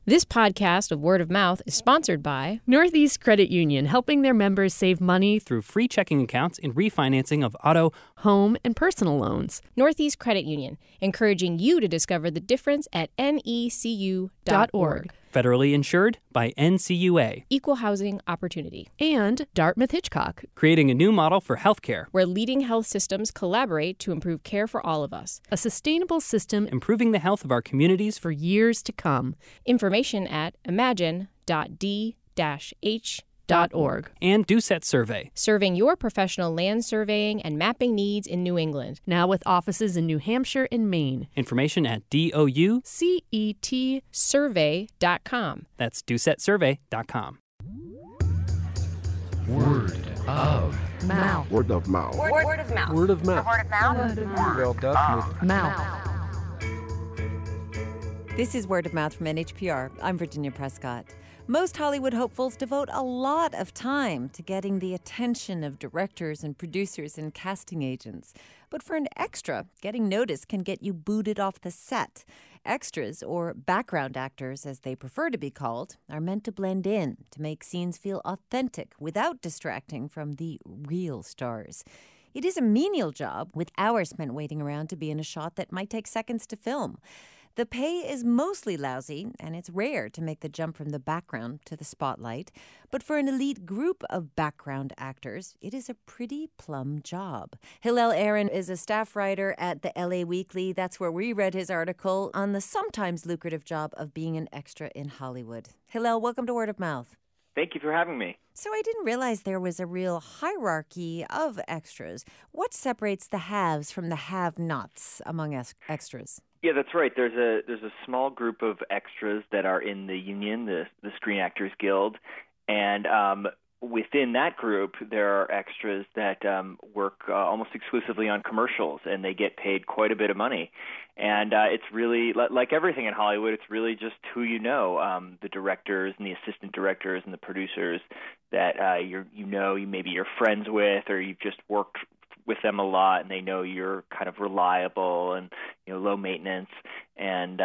This podcast of Word of Mouth is sponsored by Northeast Credit Union, helping their members save money through free checking accounts and refinancing of auto, home, and personal loans. Northeast Credit Union, encouraging you to discover the difference at necu.org. Federally insured by NCUA. Equal housing opportunity. And Dartmouth Hitchcock, creating a new model for healthcare, where leading health systems collaborate to improve care for all of us. A sustainable system improving the health of our communities for years to come. Information at imagine.d-h.org. And Doucette Survey, serving your professional land surveying and mapping needs in New England. Now with offices in New Hampshire and Maine. Information at DOUCETsurvey.com. That's DoucetteSurvey.com. Word of mouth. Word of mouth. Word of mouth. Word of mouth. Word of mouth. Well, Dartmouth. Mouth. This is Word of Mouth from NHPR. I'm Virginia Prescott. Most Hollywood hopefuls devote a lot of time to getting the attention of directors and producers and casting agents. But for an extra, getting noticed can get you booted off the set. Extras, or background actors as they prefer to be called, are meant to blend in, to make scenes feel authentic without distracting from the real stars. It is a menial job, with hours spent waiting around to be in a shot that might take seconds to film. The pay is mostly lousy, and it's rare to make the jump from the background to the spotlight. But for an elite group of background actors, it is a pretty plum job. Hillel Aaron is a staff writer at the LA Weekly. That's where we read his article on the sometimes lucrative job of being an extra in Hollywood. Hillel, welcome to Word of Mouth. Thank you for having me. So I didn't realize there was a real hierarchy of extras. What separates the haves from the have-nots among extras? Yeah, that's right. There's a small group of extras that are in the union, the Screen Actors Guild, and within that group, there are extras that work almost exclusively on commercials, and they get paid quite a bit of money. And it's really, like everything in Hollywood, it's really just who you know, the directors and the assistant directors and the producers that maybe you're friends with, or you've just worked with them a lot, and they know you're kind of reliable and low maintenance. And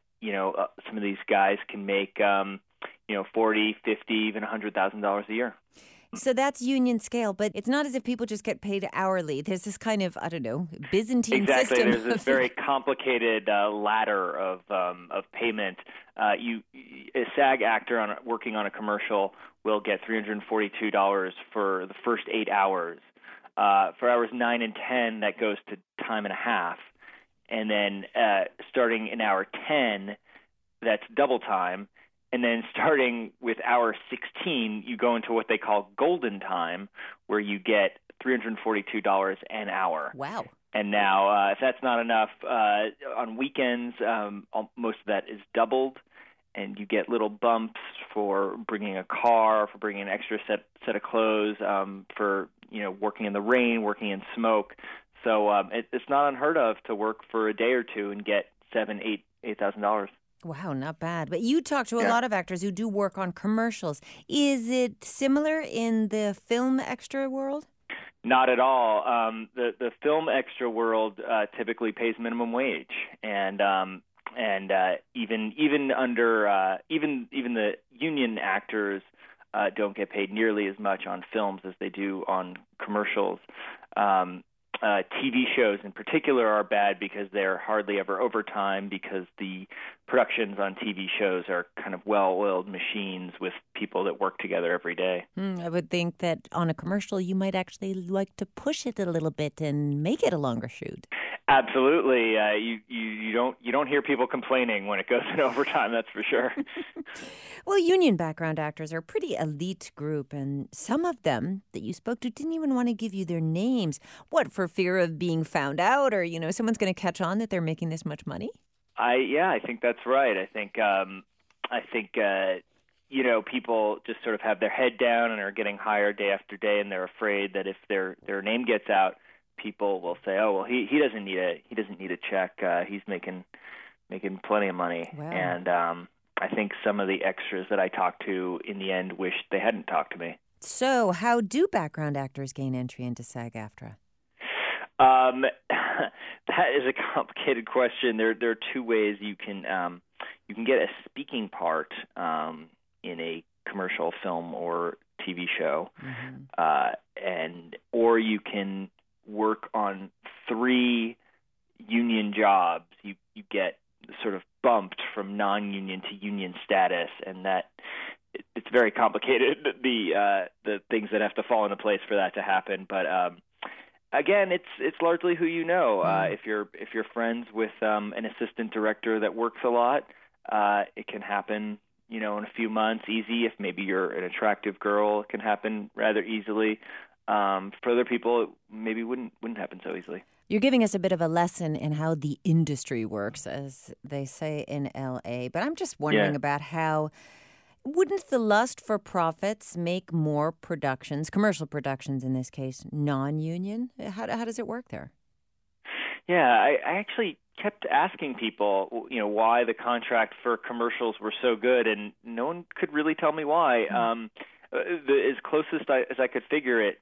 some of these guys can make $40,000, $50,000, even $100,000 a year. So that's union scale, but it's not as if people just get paid hourly. There's this kind of, Byzantine exactly. system. There's this very complicated ladder of payment. A SAG actor working on a commercial will get $342 for the first 8 hours. For hours 9 and 10, that goes to time and a half. And then starting in hour 10, that's double time. And then starting with hour 16, you go into what they call golden time, where you get $342 an hour. Wow. And now, if that's not enough, on weekends, most of that is doubled. And you get little bumps for bringing a car, for bringing an extra set of clothes, for working in the rain, working in smoke. So it's not unheard of to work for a day or two and get $8,000. Wow, not bad. But you talk to a lot of actors who do work on commercials. Is it similar in the film extra world? Not at all. The film extra world typically pays minimum wage, and even under even the union actors don't get paid nearly as much on films as they do on commercials. TV shows in particular are bad because they're hardly ever overtime, because the productions on TV shows are kind of well-oiled machines with people that work together every day. I would think that on a commercial you might actually like to push it a little bit and make it a longer shoot. Absolutely. You don't hear people complaining when it goes in overtime, that's for sure. Well, union background actors are a pretty elite group, and some of them that you spoke to didn't even want to give you their names. What, for fear of being found out, or someone's going to catch on that they're making this much money? I think that's right. I think people just sort of have their head down and are getting hired day after day, and they're afraid that if their name gets out, people will say, "Oh, well, he doesn't need a check. He's making plenty of money." Wow. And I think some of the extras that I talked to in the end wished they hadn't talked to me. So, how do background actors gain entry into SAG-AFTRA? That is a complicated question. There are two ways you can get a speaking part in a commercial, film, or TV show, or you can work on 3 union jobs. You get sort of bumped from non-union to union status, and that it's very complicated, the things that have to fall into place for that to happen. But again, it's largely who you know. If you're friends with an assistant director that works a lot, it can happen, in a few months, easy. If maybe you're an attractive girl, it can happen rather easily. For other people, it maybe wouldn't happen so easily. You're giving us a bit of a lesson in how the industry works, as they say in L.A. But I'm just wondering about how, wouldn't the lust for profits make more productions, commercial productions in this case, non-union? How does it work there? Yeah, I actually kept asking people, why the contract for commercials were so good, and no one could really tell me why. As closest as I could figure it,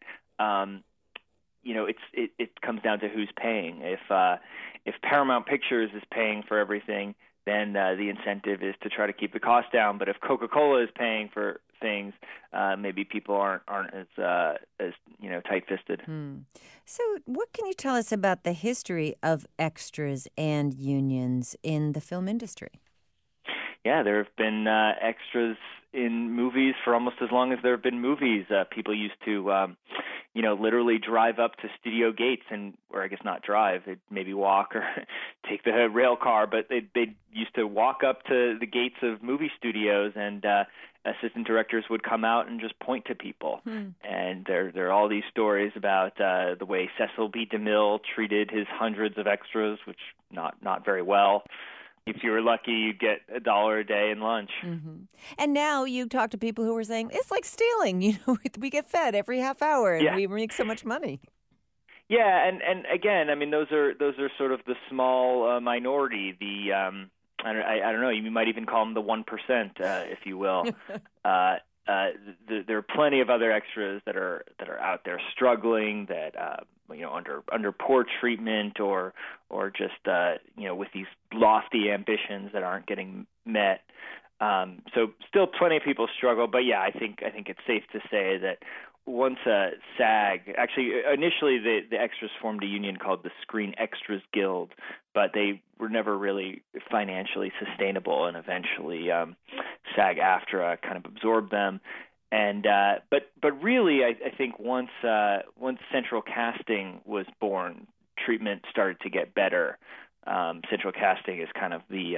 it comes down to who's paying. If Paramount Pictures is paying for everything, then the incentive is to try to keep the cost down. But if Coca-Cola is paying for things, maybe people aren't as tight-fisted. So, what can you tell us about the history of extras and unions in the film industry? Yeah, there have been extras in movies for almost as long as there have been movies. People used to, literally drive up to studio gates, or I guess not drive, they'd maybe walk or take the rail car, but they used to walk up to the gates of movie studios, and assistant directors would come out and just point to people. And there are all these stories about the way Cecil B. DeMille treated his hundreds of extras, which not very well. If you were lucky, you'd get $1 a day in lunch. And now you talk to people who are saying, it's like stealing. We get fed every half hour and we make so much money. Yeah, and again, I mean, those are sort of the small minority. The I don't know, you might even call them the 1%, if you will. There are plenty of other extras that are out there struggling, that under poor treatment or just with these lofty ambitions that aren't getting met. So still plenty of people struggle, but yeah, I think it's safe to say that once SAG, actually initially the extras formed a union called the Screen Extras Guild, but they were never really financially sustainable, and eventually SAG-AFTRA kind of absorbed them. And but really, I think once Central Casting was born, treatment started to get better. Central Casting is kind of the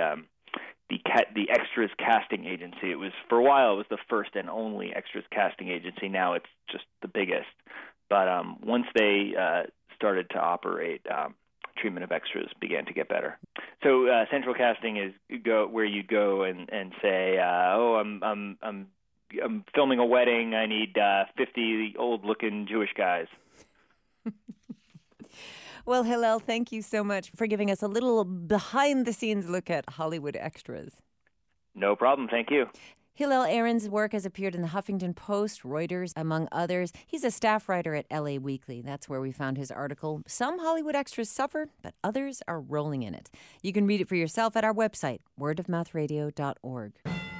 extras casting agency. It was, for a while, it was the first and only extras casting agency. Now it's just the biggest. But once they started to operate, treatment of extras began to get better. So Central Casting is where you go and say, I'm filming a wedding. I need 50 old-looking Jewish guys. Well, Hillel, thank you so much for giving us a little behind-the-scenes look at Hollywood extras. No problem. Thank you. Hillel Aron's work has appeared in the Huffington Post, Reuters, among others. He's a staff writer at LA Weekly. That's where we found his article. Some Hollywood extras suffer, but others are rolling in it. You can read it for yourself at our website, wordofmouthradio.org.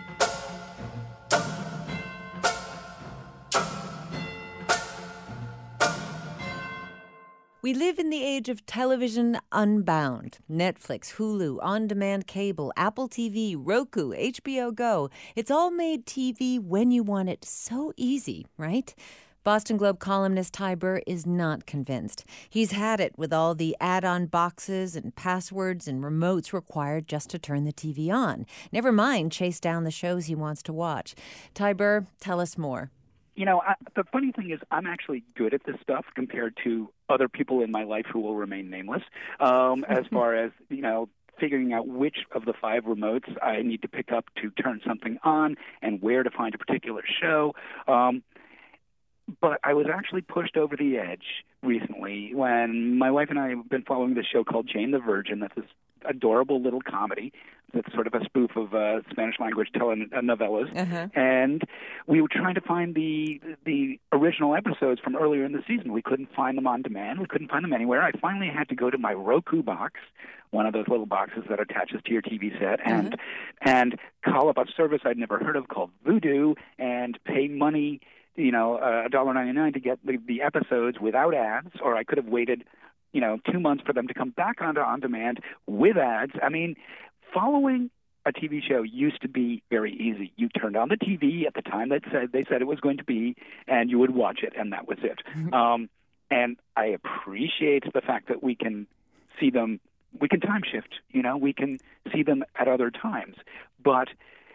We live in the age of television unbound. Netflix, Hulu, on-demand cable, Apple TV, Roku, HBO Go. It's all made TV when you want it so easy, right? Boston Globe columnist Ty Burr is not convinced. He's had it with all the add-on boxes and passwords and remotes required just to turn the TV on. Never mind chase down the shows he wants to watch. Ty Burr, tell us more. The funny thing is I'm actually good at this stuff compared to other people in my life who will remain nameless, as far as, figuring out which of the 5 remotes I need to pick up to turn something on and where to find a particular show. But I was actually pushed over the edge recently when my wife and I have been following this show called Jane the Virgin. That's this adorable little comedy that's sort of a spoof of Spanish language telenovelas. Uh-huh. And we were trying to find the original episodes from earlier in the season. We couldn't find them on demand. We couldn't find them anywhere. I finally had to go to my Roku box, one of those little boxes that attaches to your TV set, and call up a service I'd never heard of called Vudu and pay money, $1.99 to get the episodes without ads, or I could have waited 2 months for them to come back onto on demand with ads. I mean, following a TV show used to be very easy. You turned on the TV at the time they said it was going to be, and you would watch it, and that was it. And I appreciate the fact that we can see them. We can time shift. We can see them at other times. But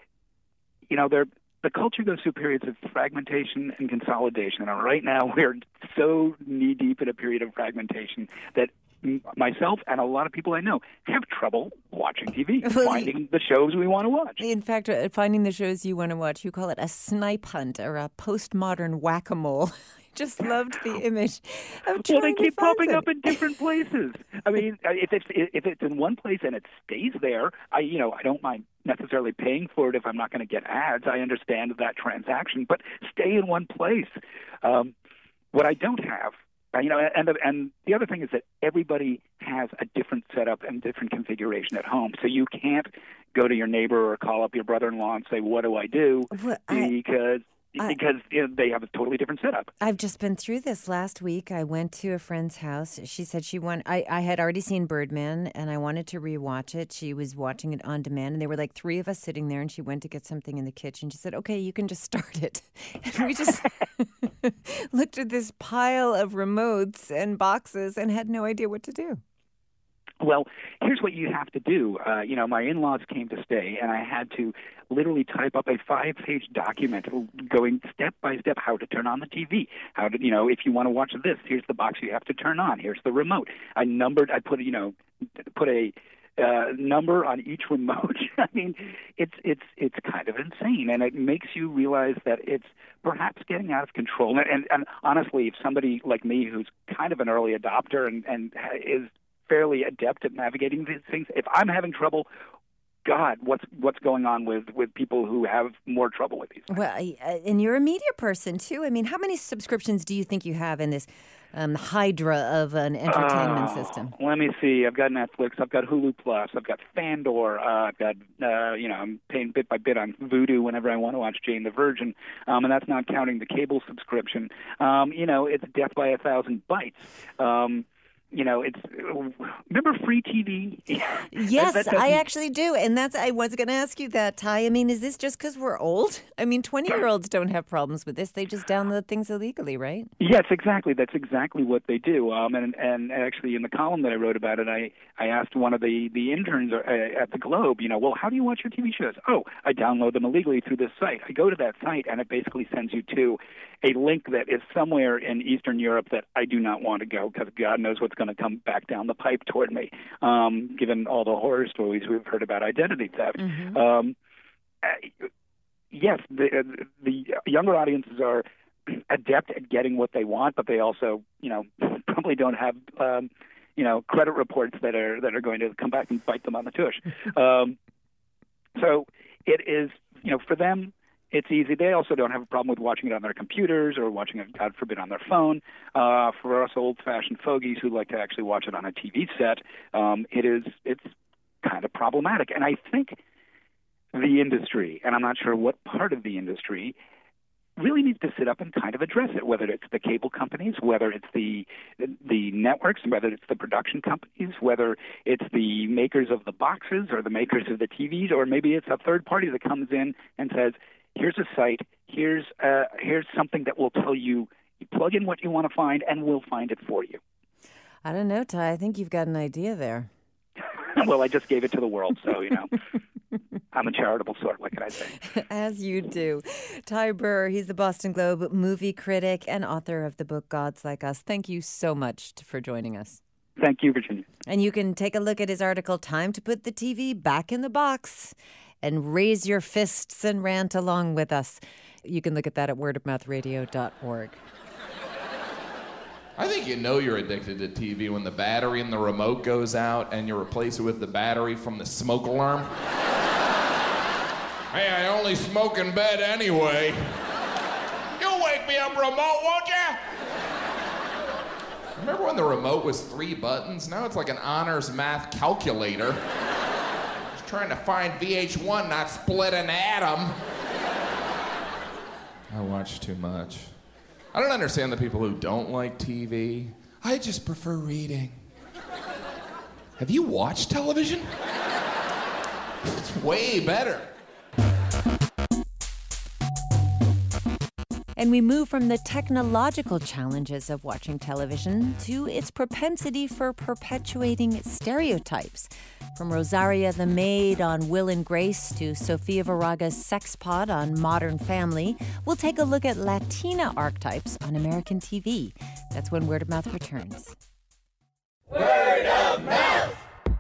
the culture goes through periods of fragmentation and consolidation. And right now, we're so knee-deep in a period of fragmentation that myself and a lot of people I know have trouble watching TV, finding the shows we want to watch. In fact, finding the shows you want to watch, you call it a snipe hunt or a postmodern whack-a-mole. Just loved the image of trying they keep to find popping it. up in different places. I mean, if it's in one place and it stays there, I don't mind necessarily paying for it if I'm not going to get ads. I understand that transaction, but stay in one place. What I don't have, and the other thing is that everybody has a different setup and different configuration at home, so you can't go to your neighbor or call up your brother-in-law and say, "What do I do?" Because they have a totally different setup. I've just been through this last week. I went to a friend's house. She said I had already seen Birdman, and I wanted to rewatch it. She was watching it on demand, and there were like three of us sitting there, and she went to get something in the kitchen. She said, "Okay, you can just start it." And we just looked at this pile of remotes and boxes and had no idea what to do. Well, here's what you have to do. My in-laws came to stay, and I had to literally type up a 5-page document going step by step how to turn on the TV. How to, if you want to watch this, here's the box you have to turn on. Here's the remote. I put a number on each remote. I mean, it's kind of insane, and it makes you realize that it's perhaps getting out of control. And honestly, if somebody like me, who's kind of an early adopter and is fairly adept at navigating these things, if I'm having trouble, God, what's going on with people who have more trouble with these things? Well, and you're a media person, too. I mean, how many subscriptions do you think you have in this hydra of an entertainment system? Let me see. I've got Netflix. I've got Hulu Plus. I've got Fandor. I've got, I'm paying bit by bit on Vudu whenever I want to watch Jane the Virgin. And that's not counting the cable subscription. It's death by 1,000 bites. Remember free TV? Yes, I actually do. And I was going to ask you that, Ty. I mean, is this just because we're old? I mean, 20-year-olds don't have problems with this. They just download things illegally, right? Yes, exactly. That's exactly what they do. And actually in the column that I wrote about it, I asked one of the interns at the Globe, well, how do you watch your TV shows? Oh, I download them illegally through this site. I go to that site, and it basically sends you to a link that is somewhere in Eastern Europe that I do not want to go because God knows what's going to come back down the pipe toward me, given all the horror stories we've heard about identity theft. Mm-hmm. Yes, the younger audiences are adept at getting what they want, but they also, probably don't have, credit reports that are going to come back and bite them on the tush. So it is, for them, it's easy. They also don't have a problem with watching it on their computers or watching it, God forbid, on their phone. For us old-fashioned fogies who like to actually watch it on a TV set, it's kind of problematic. And I think the industry, and I'm not sure what part of the industry, really needs to sit up and kind of address it, whether it's the cable companies, whether it's the networks, whether it's the production companies, whether it's the makers of the boxes or the makers of the TVs, or maybe it's a third party that comes in and says, here's a site, here's something that will tell you, you plug in what you want to find, and we'll find it for you. I don't know, Ty. I think you've got an idea there. Well, I just gave it to the world, so, I'm a charitable sort. What can I say? As you do. Ty Burr, he's the Boston Globe movie critic and author of the book Gods Like Us. Thank you so much for joining us. Thank you, Virginia. And you can take a look at his article, Time to Put the TV Back in the Box, and raise your fists and rant along with us. You can look at that at wordofmouthradio.org. I think you know you're addicted to TV when the battery in the remote goes out and you replace it with the battery from the smoke alarm. Hey, I only smoke in bed anyway. You'll wake me up, remote, won't you? Remember when the remote was 3 buttons? Now it's like an honors math calculator. Just trying to find VH1, not split an atom. I watch too much. I don't understand the people who don't like TV. I just prefer reading. Have you watched television? It's way better. And we move from the technological challenges of watching television to its propensity for perpetuating stereotypes. From Rosaria the Maid on Will and Grace to Sofia Vergara's sex pod on Modern Family, we'll take a look at Latina archetypes on American TV. That's when Word of Mouth returns. Word of Mouth!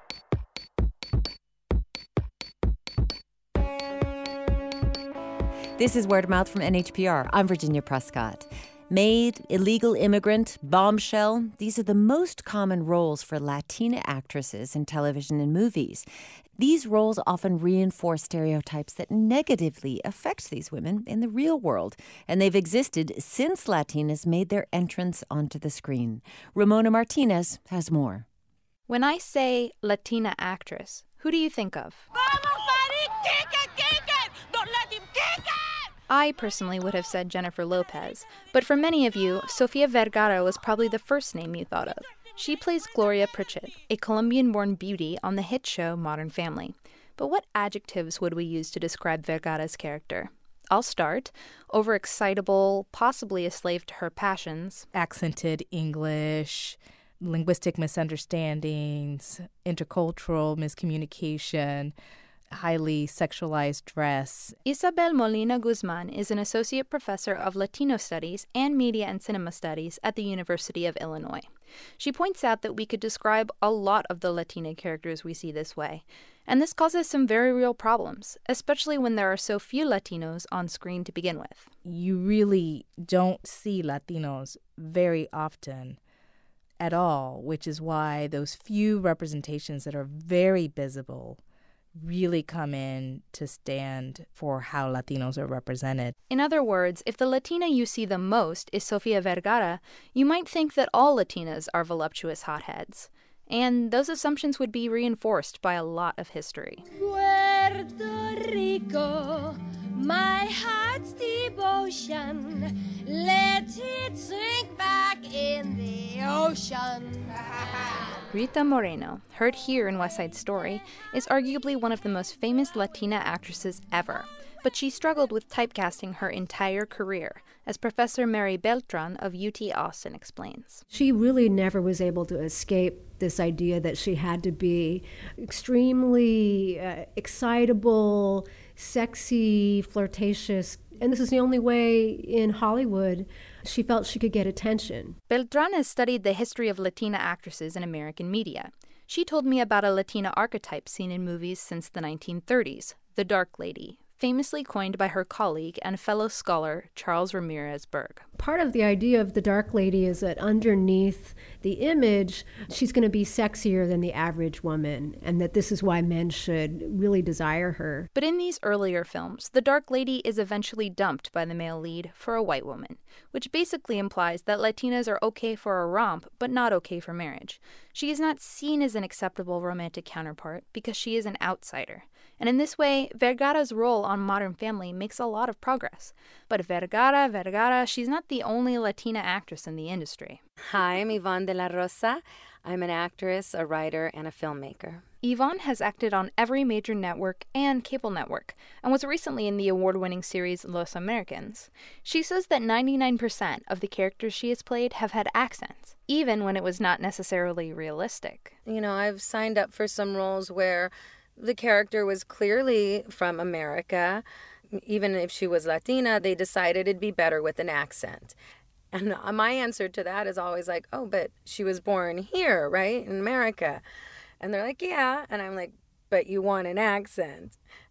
This is Word of Mouth from NHPR. I'm Virginia Prescott. Maid, illegal immigrant, bombshell, these are the most common roles for Latina actresses in television and movies. These roles often reinforce stereotypes that negatively affect these women in the real world, and they've existed since Latinas made their entrance onto the screen. Ramona Martinez has more. When I say Latina actress, who do you think of? I personally would have said Jennifer Lopez, but for many of you, Sofia Vergara was probably the first name you thought of. She plays Gloria Pritchett, a Colombian-born beauty on the hit show Modern Family. But what adjectives would we use to describe Vergara's character? I'll start. Overexcitable, possibly a slave to her passions. Accented English, linguistic misunderstandings, intercultural miscommunication, highly sexualized dress. Isabel Molina Guzman is an associate professor of Latino studies and media and cinema studies at the University of Illinois. She points out that we could describe a lot of the Latina characters we see this way, and this causes some very real problems, especially when there are so few Latinos on screen to begin with. You really don't see Latinos very often at all, which is why those few representations that are very visible really come in to stand for how Latinos are represented. In other words, if the Latina you see the most is Sofia Vergara, you might think that all Latinas are voluptuous hotheads. And those assumptions would be reinforced by a lot of history. Puerto Rico, my heart's devotion, let it sink back in the ocean. Rita Moreno, heard here in West Side Story, is arguably one of the most famous Latina actresses ever. But she struggled with typecasting her entire career, as Professor Mary Beltran of UT Austin explains. She really never was able to escape this idea that she had to be extremely excitable, sexy, flirtatious, and this is the only way in Hollywood she felt she could get attention. Beltran has studied the history of Latina actresses in American media. She told me about a Latina archetype seen in movies since the 1930s, the Dark Lady, famously coined by her colleague and fellow scholar Charles Ramirez Berg. Part of the idea of the Dark Lady is that underneath the image, she's going to be sexier than the average woman, and that this is why men should really desire her. But in these earlier films, the Dark Lady is eventually dumped by the male lead for a white woman, which basically implies that Latinas are okay for a romp, but not okay for marriage. She is not seen as an acceptable romantic counterpart because she is an outsider. And in this way, Vergara's role on Modern Family makes a lot of progress. But Vergara, she's not the only Latina actress in the industry. Hi, I'm Yvonne de la Rosa. I'm an actress, a writer, and a filmmaker. Yvonne has acted on every major network and cable network, and was recently in the award-winning series Los Americans. She says that 99% of the characters she has played have had accents, even when it was not necessarily realistic. You know, I've signed up for some roles where the character was clearly from America. Even if she was Latina, they decided it'd be better with an accent. And my answer to that is always like, oh, but she was born here, right, in America. And they're like, yeah. And I'm like, but you want an accent.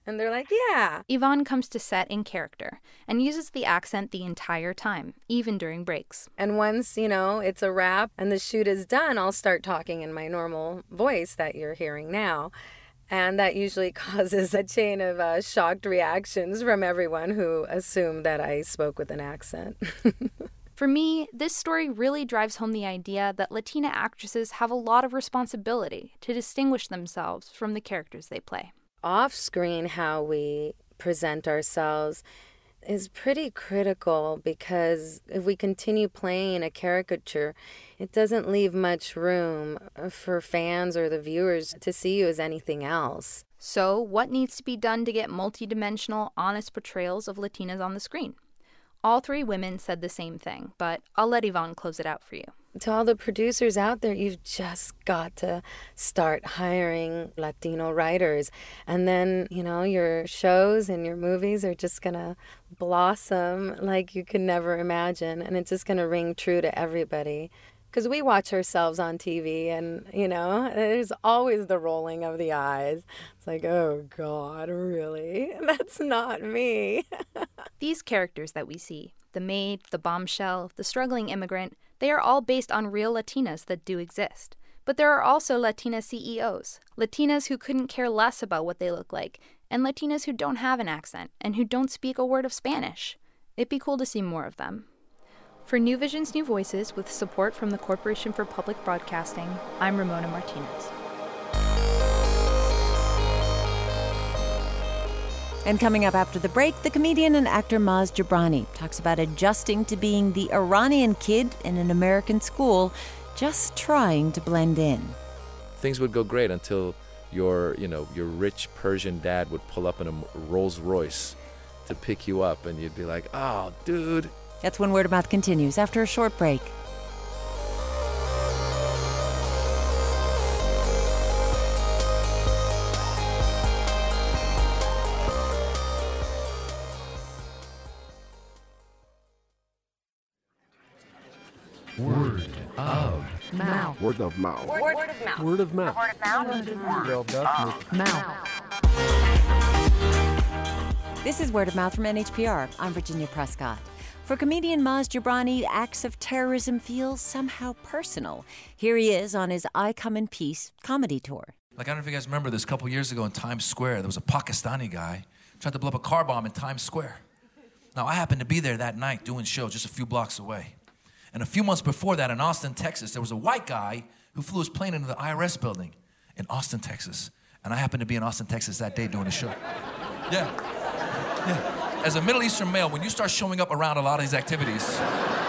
And they're like, yeah. Yvonne comes to set in character and uses the accent the entire time, even during breaks. And once, it's a wrap and the shoot is done, I'll start talking in my normal voice that you're hearing now. And that usually causes a chain of shocked reactions from everyone who assumed that I spoke with an accent. For me, this story really drives home the idea that Latina actresses have a lot of responsibility to distinguish themselves from the characters they play. Off-screen, how we present ourselves is pretty critical, because if we continue playing a caricature, it doesn't leave much room for fans or the viewers to see you as anything else. So, what needs to be done to get multidimensional, honest portrayals of Latinas on the screen? All three women said the same thing, but I'll let Yvonne close it out for you. To all the producers out there, you've just got to start hiring Latino writers. And then, your shows and your movies are just going to blossom like you could never imagine. And it's just going to ring true to everybody. Because we watch ourselves on TV and, there's always the rolling of the eyes. It's like, oh, God, really? That's not me. These characters that we see, the maid, the bombshell, the struggling immigrant, they are all based on real Latinas that do exist. But there are also Latina CEOs, Latinas who couldn't care less about what they look like, and Latinas who don't have an accent and who don't speak a word of Spanish. It'd be cool to see more of them. For New Vision's New Voices, with support from the Corporation for Public Broadcasting, I'm Ramona Martinez. And coming up after the break, the comedian and actor Maz Jobrani talks about adjusting to being the Iranian kid in an American school, just trying to blend in. Things would go great until your rich Persian dad would pull up in a Rolls Royce to pick you up, and you'd be like, oh, dude. That's when Word of Mouth continues after a short break. Word of mouth. Word of mouth. Word of mouth. Word of mouth. Word of mouth. This is Word of Mouth from NHPR. I'm Virginia Prescott. For comedian Maz Jobrani, acts of terrorism feel somehow personal. Here he is on his I Come in Peace comedy tour. I don't know if you guys remember this, a couple years ago in Times Square, there was a Pakistani guy tried to blow up a car bomb in Times Square. Now, I happened to be there that night doing shows just a few blocks away. And a few months before that in Austin, Texas, there was a white guy who flew his plane into the IRS building in Austin, Texas. And I happened to be in Austin, Texas that day doing a show. Yeah. As a Middle Eastern male, when you start showing up around a lot of these activities,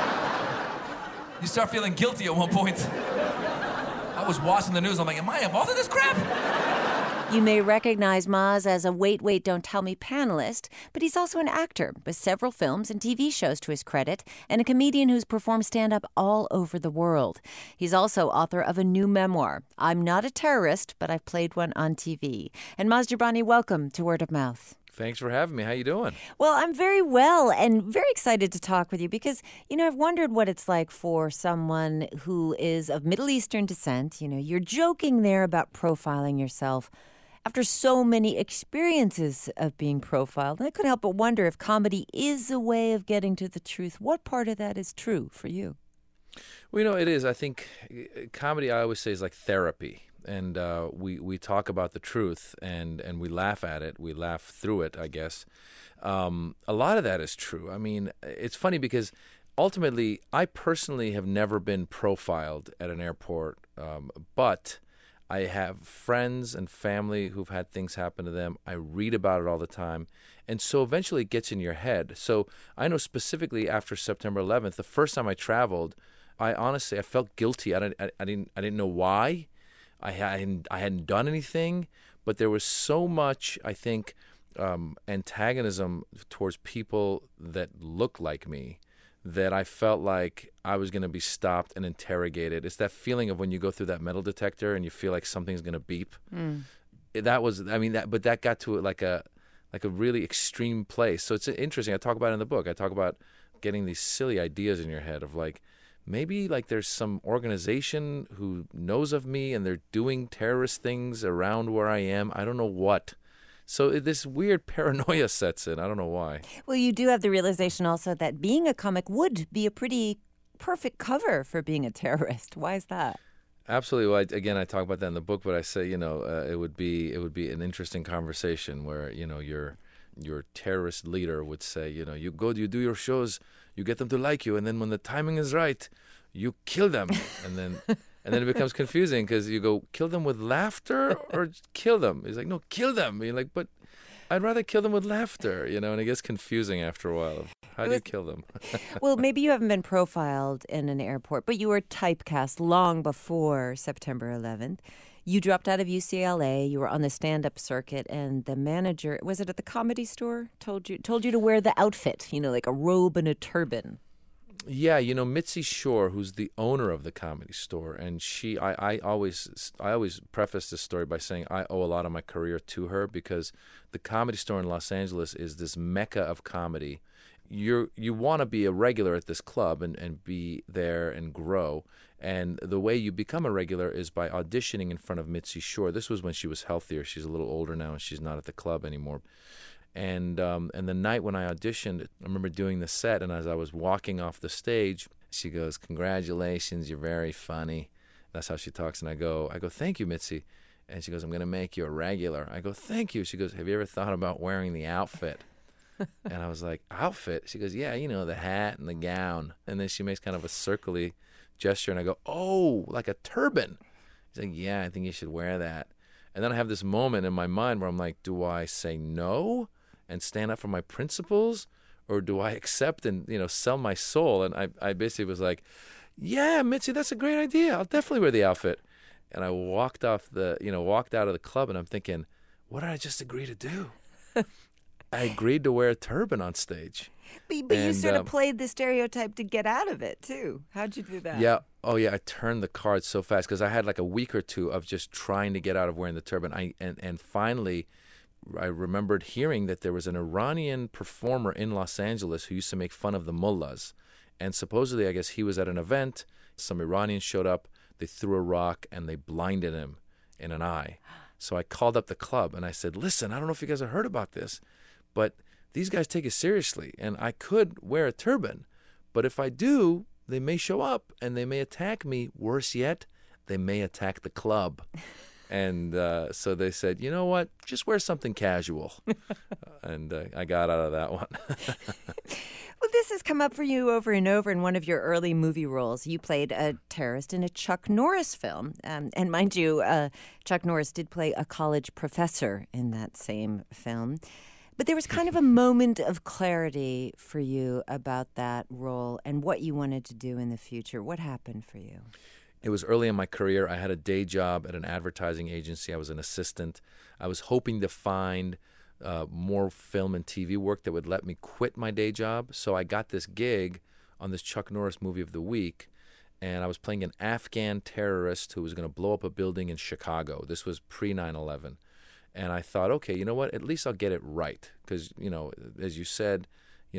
you start feeling guilty at one point. I was watching the news, I'm like, am I involved in this crap? You may recognize Maz as a Wait, Wait, Don't Tell Me panelist, but he's also an actor with several films and TV shows to his credit, and a comedian who's performed stand-up all over the world. He's also author of a new memoir, I'm Not a Terrorist, but I've played one on TV. And Maz Jobrani, welcome to Word of Mouth. Thanks for having me. How you doing? Well, I'm very well and very excited to talk with you because, I've wondered what it's like for someone who is of Middle Eastern descent. You're joking there about profiling yourself after so many experiences of being profiled. And I couldn't help but wonder if comedy is a way of getting to the truth. What part of that is true for you? Well, it is. I think comedy, I always say, is like therapy. And we talk about the truth and we laugh at it. We laugh through it, I guess. A lot of that is true. I mean, it's funny because ultimately, I personally have never been profiled at an airport, but I have friends and family who've had things happen to them. I read about it all the time. And so eventually it gets in your head. So I know specifically after September 11th, the first time I traveled, I felt guilty. I didn't know why. I hadn't done anything, but there was so much, I think, antagonism towards people that looked like me that I felt like I was going to be stopped and interrogated. It's that feeling of when you go through that metal detector and you feel like something's going to beep. But that got to like a really extreme place. So it's interesting. I talk about it in the book. I talk about getting these silly ideas in your head of like, maybe like there's some organization who knows of me and they're doing terrorist things around where I am. I don't know what. So this weird paranoia sets in. I don't know why. Well, you do have the realization also that being a comic would be a pretty perfect cover for being a terrorist. Why is that? Absolutely. Well, I talk about that in the book, but I say, it would be an interesting conversation where, your terrorist leader would say, you do your shows, you get them to like you, and then when the timing is right, you kill them, and then it becomes confusing because you go, kill them with laughter or kill them. He's like, no, kill them. You're like, but I'd rather kill them with laughter, and it gets confusing after a while. How do you kill them? Well, maybe you haven't been profiled in an airport, but you were typecast long before September 11th. You dropped out of UCLA. You were on the stand-up circuit, and the manager, was it at the Comedy Store, told you to wear the outfit, like a robe and a turban. Yeah, Mitzi Shore, who's the owner of the Comedy Store, and I always preface this story by saying I owe a lot of my career to her because the Comedy Store in Los Angeles is this mecca of comedy. You want to be a regular at this club and be there and grow, and the way you become a regular is by auditioning in front of Mitzi Shore. This was when she was healthier. She's a little older now, and she's not at the club anymore. And the night when I auditioned, I remember doing the set, and as I was walking off the stage, she goes, "Congratulations, you're very funny." That's how she talks, and I go, "Thank you, Mitzi." And she goes, "I'm going to make you a regular." I go, "Thank you." She goes, "Have you ever thought about wearing the outfit?" And I was like, "Outfit?" She goes, "Yeah, the hat and the gown." And then she makes kind of a circly gesture, and I go, "Oh, like a turban." She's like, "Yeah, I think you should wear that." And then I have this moment in my mind where I'm like, do I say no and stand up for my principles, or do I accept and sell my soul? And I basically was like, "Yeah, Mitzi, that's a great idea. I'll definitely wear the outfit." And I walked out of the club, and I'm thinking, what did I just agree to do? I agreed to wear a turban on stage. But you sort of played the stereotype to get out of it too. How'd you do that? Yeah. Oh, yeah. I turned the card so fast because I had like a week or two of just trying to get out of wearing the turban. And finally, I remembered hearing that there was an Iranian performer in Los Angeles who used to make fun of the mullahs. And supposedly, I guess he was at an event. Some Iranians showed up. They threw a rock and they blinded him in an eye. So I called up the club and I said, "Listen, I don't know if you guys have heard about this, but these guys take it seriously, and I could wear a turban. But if I do, they may show up and they may attack me. Worse yet, they may attack the club." And so they said, "You know what? Just wear something casual." And I got out of that one. Well, this has come up for you over and over in one of your early movie roles. You played a terrorist in a Chuck Norris film. And mind you, Chuck Norris did play a college professor in that same film. But there was kind of a moment of clarity for you about that role and what you wanted to do in the future. What happened for you? It was early in my career. I had a day job at an advertising agency. I was an assistant. I was hoping to find more film and TV work that would let me quit my day job. So I got this gig on this Chuck Norris movie of the week, and I was playing an Afghan terrorist who was going to blow up a building in Chicago. This was pre-9/11. And I thought, okay, you know what? At least I'll get it right. Because, as you said,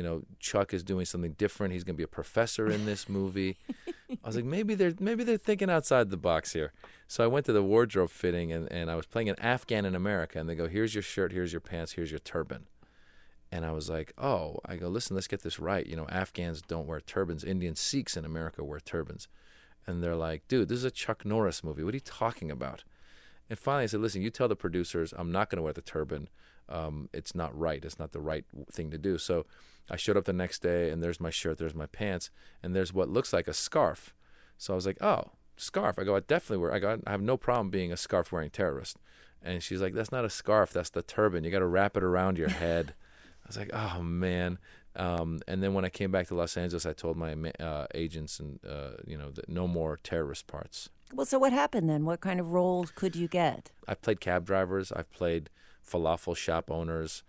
Chuck is doing something different. He's going to be a professor in this movie. I was like, maybe they're thinking outside the box here. So I went to the wardrobe fitting, and I was playing an Afghan in America. And they go, "Here's your shirt, here's your pants, here's your turban." And I was like, oh, I go, "Listen, let's get this right. Afghans don't wear turbans. Indian Sikhs in America wear turbans." And they're like, "Dude, this is a Chuck Norris movie. What are you talking about?" And finally I said, "Listen, you tell the producers I'm not going to wear the turban. It's not right. It's not the right thing to do." So I showed up the next day, and there's my shirt, there's my pants, and there's what looks like a scarf. So I was like, "Oh, scarf." I go, "I definitely wear. I have no problem being a scarf-wearing terrorist." And she's like, "That's not a scarf. That's the turban. You got to wrap it around your head." I was like, "Oh, man." And then when I came back to Los Angeles, I told my agents and that no more terrorist parts. Well, so what happened then? What kind of roles could you get? I've played cab drivers. I've played falafel shop owners.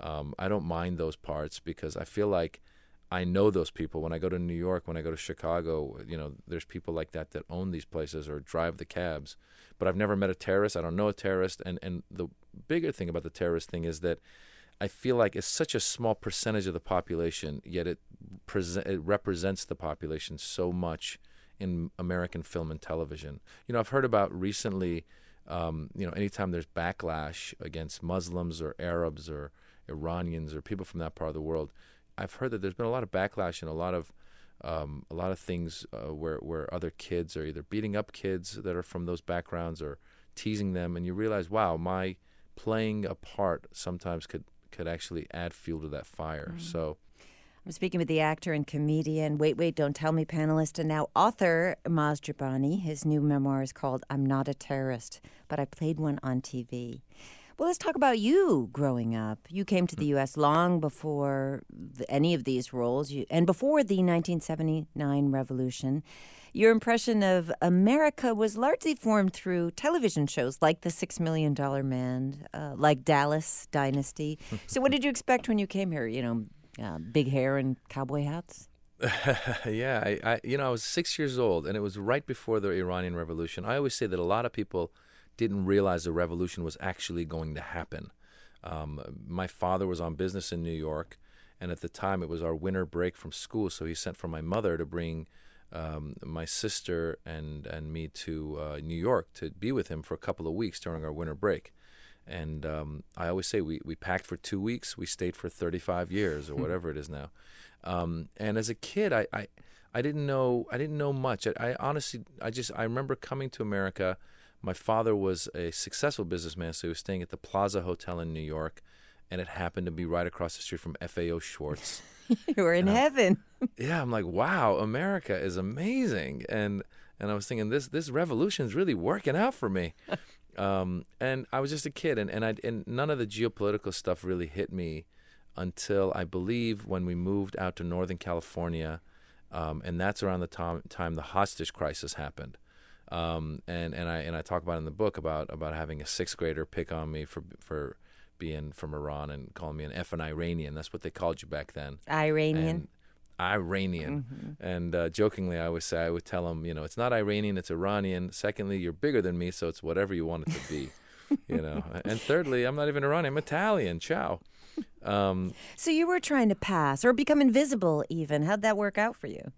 I don't mind those parts because I feel like I know those people. When I go to New York, when I go to Chicago, there's people like that own these places or drive the cabs. But I've never met a terrorist. I don't know a terrorist. And the bigger thing about the terrorist thing is that I feel like it's such a small percentage of the population, yet it represents the population so much in American film and television. I've heard about recently anytime there's backlash against Muslims or Arabs or Iranians or people from that part of the world, I've heard that there's been a lot of backlash and a lot of things where other kids are either beating up kids that are from those backgrounds or teasing them, and you realize, wow, my playing a part sometimes could actually add fuel to that fire. Mm-hmm. So I'm speaking with the actor and comedian, Wait, Don't Tell Me panelist, and now author Maz Jobrani. His new memoir is called I'm Not a Terrorist, but I Played One on TV. Well, let's talk about you growing up. You came to the U.S. long before any of these roles, and before the 1979 revolution. Your impression of America was largely formed through television shows like The $6 Million Man, like Dallas Dynasty. So what did you expect when you came here? Big hair and cowboy hats? Yeah, I was 6 years old, and it was right before the Iranian Revolution. I always say that a lot of people didn't realize the revolution was actually going to happen. My father was on business in New York, and at the time it was our winter break from school, so he sent for my mother to bring my sister and me to New York to be with him for a couple of weeks during our winter break. And I always say we packed for 2 weeks, we stayed for 35 years or whatever it is now. And as a kid, I didn't know much. I honestly remember coming to America. My father was a successful businessman, so he was staying at the Plaza Hotel in New York, and it happened to be right across the street from FAO Schwartz. You were in heaven. Yeah, I'm like, wow, America is amazing, and I was thinking this revolution is really working out for me. And I was just a kid, and none of the geopolitical stuff really hit me until I believe when we moved out to Northern California, and that's around the time the hostage crisis happened. And I talk about in the book about having a sixth grader pick on me for being from Iran and calling me an effing Iranian. That's what they called you back then. Iranian. Iranian. Mm-hmm. And jokingly, I would tell him, it's not Iranian, it's Iranian. Secondly, you're bigger than me, so it's whatever you want it to be. And thirdly, I'm not even Iranian, I'm Italian. Ciao. So you were trying to pass or become invisible even. How'd that work out for you?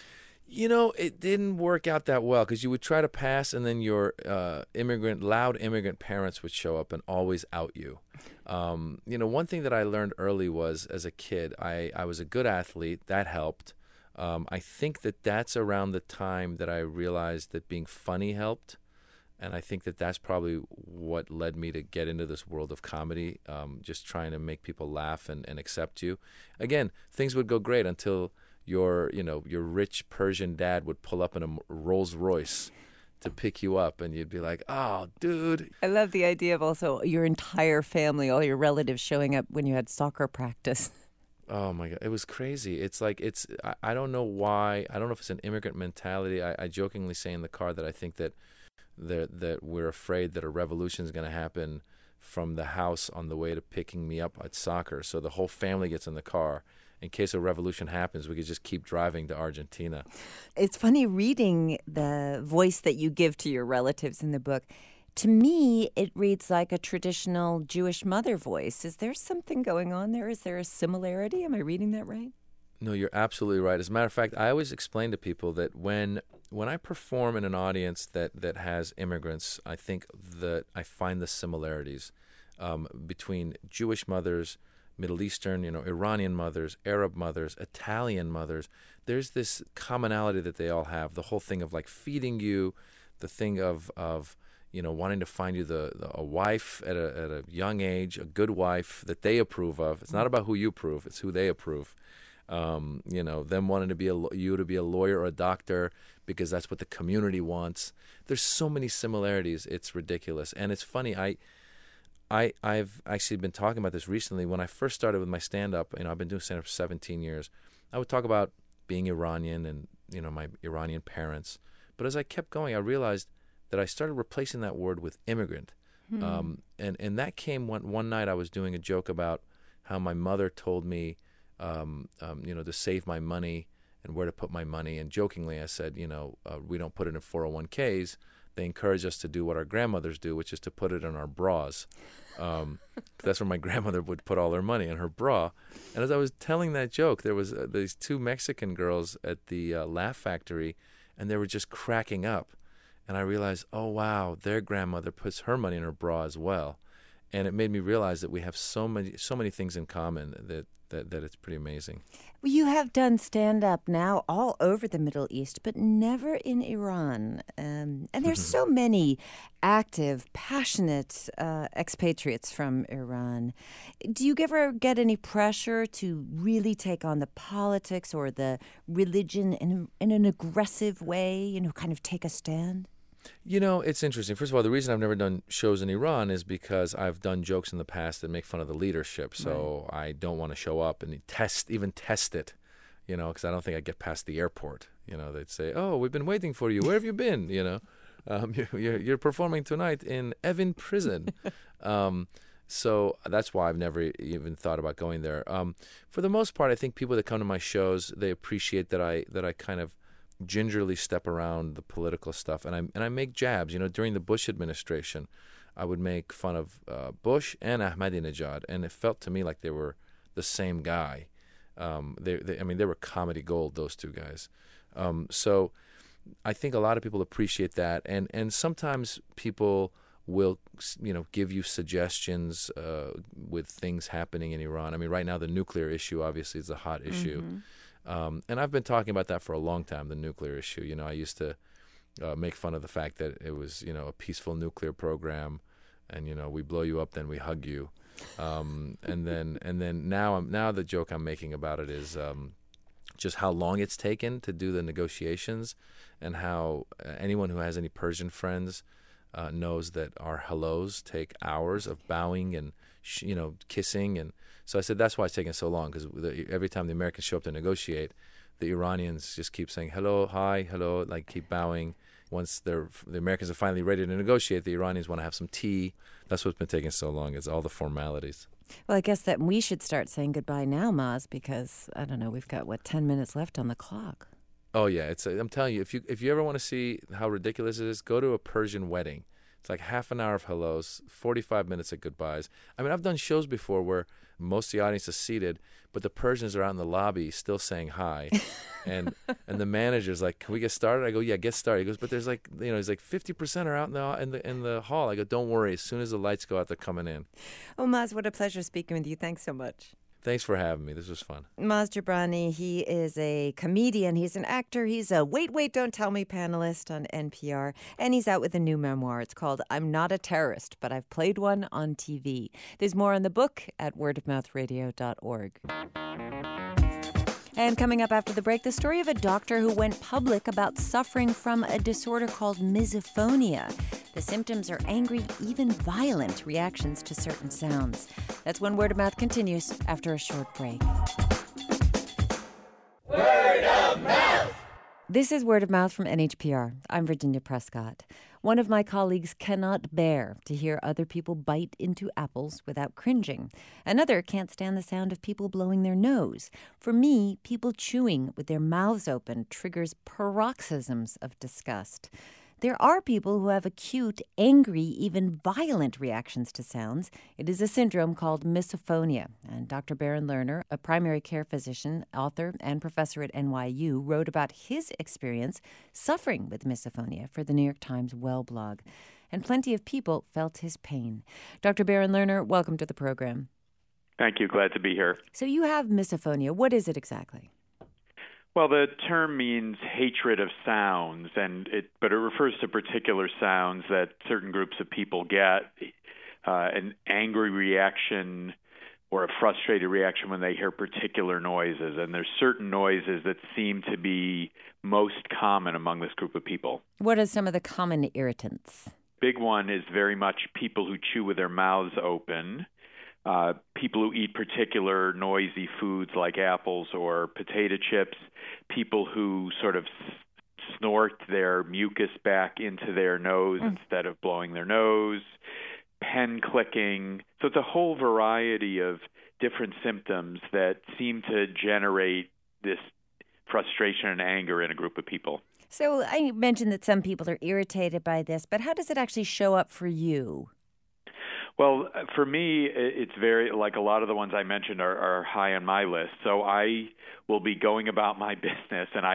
It didn't work out that well because you would try to pass and then your loud immigrant parents would show up and always out you. One thing that I learned early was as a kid, I was a good athlete. That helped. I think that's around the time that I realized that being funny helped. And I think that's probably what led me to get into this world of comedy, just trying to make people laugh and accept you. Again, things would go great until your rich Persian dad would pull up in a Rolls Royce to pick you up, and you'd be like, oh, dude. I love the idea of also your entire family, all your relatives showing up when you had soccer practice. Oh, my God. It was crazy. It's like I don't know why. I don't know if it's an immigrant mentality. I jokingly say in the car that I think that we're afraid that a revolution is going to happen from the house on the way to picking me up at soccer. So the whole family gets in the car. In case a revolution happens, we could just keep driving to Argentina. It's funny reading the voice that you give to your relatives in the book. To me, it reads like a traditional Jewish mother voice. Is there something going on there? Is there a similarity? Am I reading that right? No, you're absolutely right. As a matter of fact, I always explain to people that when I perform in an audience that has immigrants, I think that I find the similarities between Jewish mothers, Middle Eastern, Iranian mothers, Arab mothers, Italian mothers. There's this commonality that they all have. The whole thing of like feeding you, the thing of wanting to find you a wife at a young age, a good wife that they approve of. It's not about who you approve; it's who they approve. Them wanting to be you to be a lawyer or a doctor because that's what the community wants. There's so many similarities. It's ridiculous, and it's funny. I've actually been talking about this recently. When I first started with my stand-up, I've been doing stand-up for 17 years. I would talk about being Iranian and, my Iranian parents. But as I kept going, I realized that I started replacing that word with immigrant. And that came one night I was doing a joke about how my mother told me, to save my money and where to put my money. And jokingly I said, we don't put it in 401ks. They encourage us to do what our grandmothers do, which is to put it in our bras. That's where my grandmother would put all her money, in her bra. And as I was telling that joke, there was these two Mexican girls at the Laugh Factory, and they were just cracking up. And I realized, oh, wow, their grandmother puts her money in her bra as well. And it made me realize that we have so many things in common that it's pretty amazing. Well, you have done stand-up now all over the Middle East, but never in Iran. And there's so many active, passionate expatriates from Iran. Do you ever get any pressure to really take on the politics or the religion in an aggressive way, kind of take a stand? It's interesting. First of all, the reason I've never done shows in Iran is because I've done jokes in the past that make fun of the leadership. So I don't want to show up and test it, because I don't think I'd get past the airport. They'd say, "Oh, we've been waiting for you. Where have you been?" You're performing tonight in Evin prison. So that's why I've never even thought about going there. For the most part, I think people that come to my shows, they appreciate that I kind of gingerly step around the political stuff, and I make jabs. During the Bush administration, I would make fun of Bush and Ahmadinejad, and it felt to me like they were the same guy. They were comedy gold, those two guys. So I think a lot of people appreciate that, and sometimes people will give you suggestions with things happening in Iran. Right now the nuclear issue obviously is a hot issue. And I've been talking about that for a long time, the nuclear issue. I used to make fun of the fact that it was, a peaceful nuclear program, and we blow you up, then we hug you, and then now the joke I'm making about it is just how long it's taken to do the negotiations, and how anyone who has any Persian friends knows that our hellos take hours of bowing and kissing. And so I said that's why it's taking so long, because every time the Americans show up to negotiate, the Iranians just keep saying hello, hi, hello, like keep bowing. Once the Americans are finally ready to negotiate, the Iranians want to have some tea. That's what's been taking so long, is all the formalities. Well, I guess that we should start saying goodbye now, Maz, because, I don't know, we've got, 10 minutes left on the clock. Oh, yeah. I'm telling you, if you ever want to see how ridiculous it is, go to a Persian wedding. It's like half an hour of hellos, 45 minutes of goodbyes. I've done shows before where most of the audience is seated, but the Persians are out in the lobby still saying hi. and the manager's like, "Can we get started?" I go, "Yeah, get started." He goes, "But there's he's like 50% are out in the hall." I go, "Don't worry. As soon as the lights go out, they're coming in." Oh, Maz, what a pleasure speaking with you. Thanks so much. Thanks for having me. This was fun. Maz Jobrani, he is a comedian. He's an actor. He's a Wait, Don't Tell Me panelist on NPR. And he's out with a new memoir. It's called I'm Not a Terrorist, but I've Played One on TV. There's more on the book at wordofmouthradio.org. And coming up after the break, the story of a doctor who went public about suffering from a disorder called misophonia. The symptoms are angry, even violent reactions to certain sounds. That's when Word of Mouth continues after a short break. Word of Mouth! This is Word of Mouth from NHPR. I'm Virginia Prescott. One of my colleagues cannot bear to hear other people bite into apples without cringing. Another can't stand the sound of people blowing their nose. For me, people chewing with their mouths open triggers paroxysms of disgust. There are people who have acute, angry, even violent reactions to sounds. It is a syndrome called misophonia. And Dr. Baron Lerner, a primary care physician, author, and professor at NYU, wrote about his experience suffering with misophonia for the New York Times Well blog. And plenty of people felt his pain. Dr. Baron Lerner, welcome to the program. Thank you. Glad to be here. So you have misophonia. What is it exactly? Well, the term means hatred of sounds, but it refers to particular sounds that certain groups of people get, an angry reaction or a frustrated reaction when they hear particular noises. And there's certain noises that seem to be most common among this group of people. What are some of the common irritants? Big one is very much people who chew with their mouths open. People who eat particular noisy foods like apples or potato chips, people who sort of snort their mucus back into their nose instead of blowing their nose, pen clicking. So it's a whole variety of different symptoms that seem to generate this frustration and anger in a group of people. So I mentioned that some people are irritated by this, but how does it actually show up for you? Well, for me, it's very, like a lot of the ones I mentioned are high on my list. So I will be going about my business, and I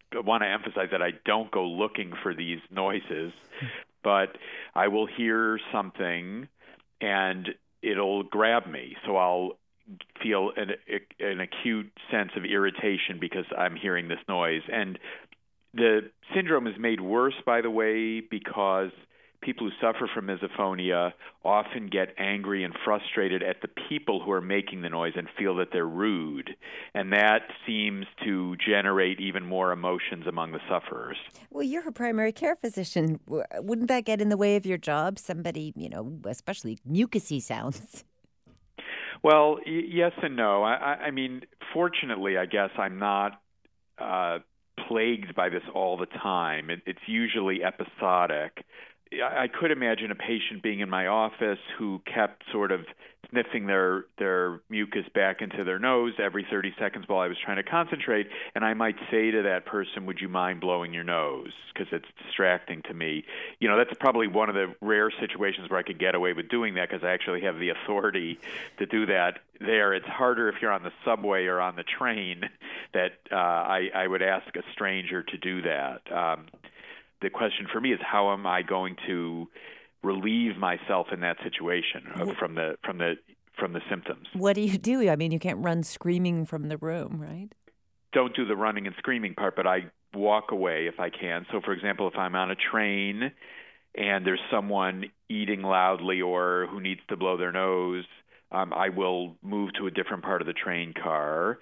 want to emphasize that I don't go looking for these noises, but I will hear something and it'll grab me. So I'll feel an acute sense of irritation because I'm hearing this noise. And the syndrome is made worse, by the way, because people who suffer from misophonia often get angry and frustrated at the people who are making the noise and feel that they're rude. And that seems to generate even more emotions among the sufferers. Well, you're a primary care physician. Wouldn't that get in the way of your job? Somebody, especially mucusy sounds. Well, yes and no. I mean, fortunately, I guess I'm not plagued by this all the time. It's usually episodic. I could imagine a patient being in my office who kept sort of sniffing their mucus back into their nose every 30 seconds while I was trying to concentrate, and I might say to that person, would you mind blowing your nose? Because it's distracting to me. That's probably one of the rare situations where I could get away with doing that because I actually have the authority to do that there. It's harder if you're on the subway or on the train that I would ask a stranger to do that. The question for me is, how am I going to relieve myself in that situation from the symptoms? What do you do? I mean, you can't run screaming from the room, right? Don't do the running and screaming part, but I walk away if I can. So, for example, if I'm on a train and there's someone eating loudly or who needs to blow their nose, I will move to a different part of the train car.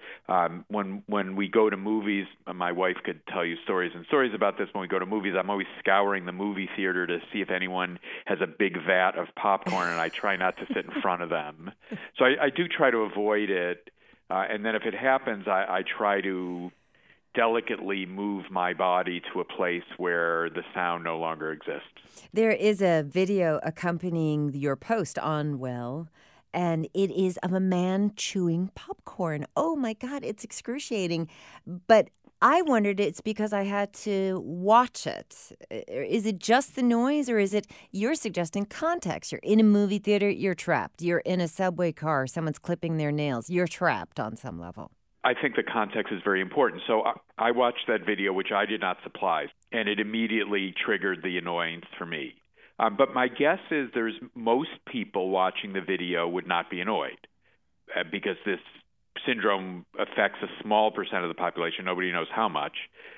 When we go to movies, my wife could tell you stories and stories about this. When we go to movies, I'm always scouring the movie theater to see if anyone has a big vat of popcorn, and I try not to sit in front of them. So I do try to avoid it. And then if it happens, I try to delicately move my body to a place where the sound no longer exists. There is a video accompanying your post on Well, and it is of a man chewing popcorn. Oh, my God, it's excruciating. But I wondered it's because I had to watch it. Is it just the noise, or is it you're suggesting context? You're in a movie theater, you're trapped. You're in a subway car, someone's clipping their nails. You're trapped on some level. I think the context is very important. So I watched that video, which I did not supply, and it immediately triggered the annoyance for me. But my guess is most people watching the video would not be annoyed because this syndrome affects a small percent of the population. Nobody knows how much.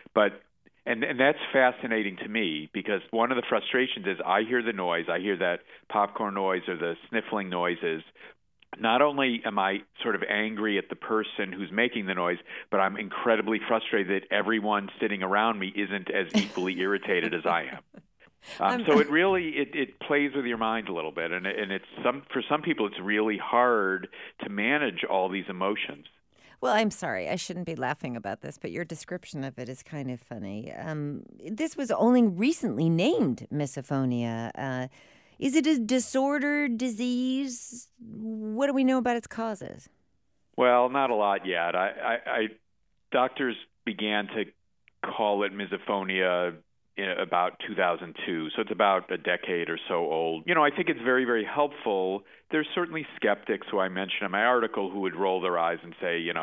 And that's fascinating to me because one of the frustrations is I hear the noise, I hear that popcorn noise or the sniffling noises. Not only am I sort of angry at the person who's making the noise, but I'm incredibly frustrated that everyone sitting around me isn't as equally irritated as I am. So it really it plays with your mind a little bit, and it's for some people it's really hard to manage all these emotions. Well, I'm sorry, I shouldn't be laughing about this, but your description of it is kind of funny. This was only recently named misophonia. Is it a disorder, disease? What do we know about its causes? Well, not a lot yet. Doctors began to call it misophonia in about 2002, so it's about a decade or so old. I think it's very, very helpful. There's certainly skeptics who I mentioned in my article who would roll their eyes and say, you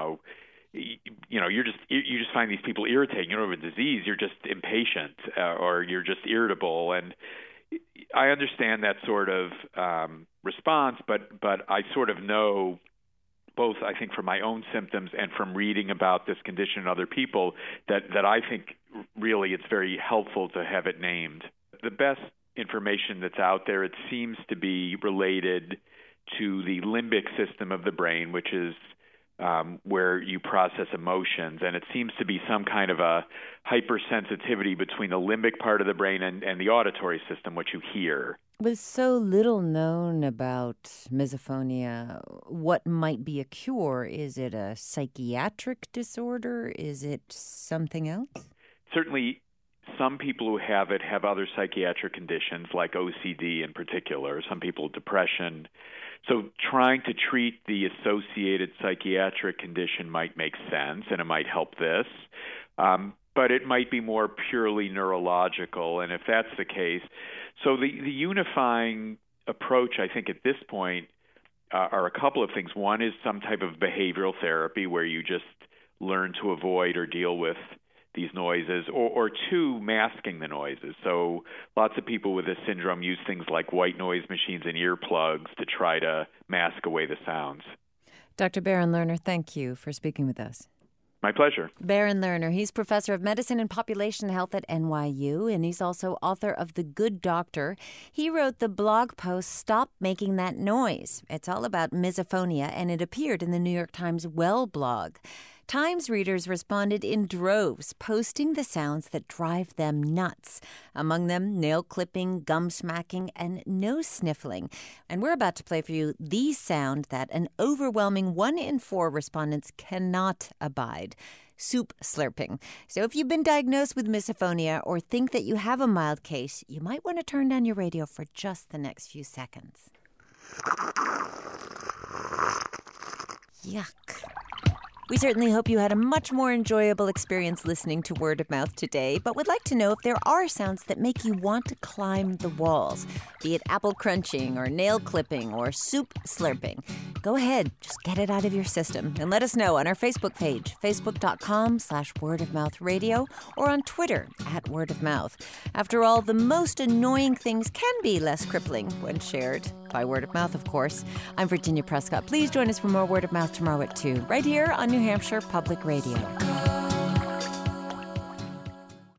just find these people irritating. You don't have a disease. You're just impatient or you're just irritable. And I understand that sort of response, but I sort of know both, I think, from my own symptoms and from reading about this condition in other people, that I think really it's very helpful to have it named. The best information that's out there, it seems to be related to the limbic system of the brain, which is where you process emotions. And it seems to be some kind of a hypersensitivity between the limbic part of the brain and the auditory system, what you hear. With so little known about misophonia, what might be a cure? Is it a psychiatric disorder? Is it something else? Certainly, some people who have it have other psychiatric conditions, like OCD in particular, some people depression. So trying to treat the associated psychiatric condition might make sense, and it might help this. But it might be more purely neurological, and if that's the case, so the unifying approach, I think, at this point are a couple of things. One is some type of behavioral therapy where you just learn to avoid or deal with these noises, or two, masking the noises. So lots of people with this syndrome use things like white noise machines and earplugs to try to mask away the sounds. Dr. Baron Lerner, thank you for speaking with us. My pleasure. Baron Lerner, he's professor of medicine and population health at NYU, and he's also author of The Good Doctor. He wrote the blog post, Stop Making That Noise. It's all about misophonia, and it appeared in the New York Times Well blog. Times readers responded in droves, posting the sounds that drive them nuts. Among them, nail clipping, gum smacking, and nose sniffling. And we're about to play for you the sound that an overwhelming 1 in 4 respondents cannot abide: soup slurping. So if you've been diagnosed with misophonia or think that you have a mild case, you might want to turn down your radio for just the next few seconds. Yuck. We certainly hope you had a much more enjoyable experience listening to Word of Mouth today, but would like to know if there are sounds that make you want to climb the walls, be it apple crunching or nail clipping or soup slurping. Go ahead, just get it out of your system and let us know on our Facebook page, facebook.com/wordofmouthradio, or on Twitter @wordofmouth. After all, the most annoying things can be less crippling when shared by word of mouth, of course. I'm Virginia Prescott. Please join us for more Word of Mouth tomorrow at 2, right here on New Hampshire Public Radio.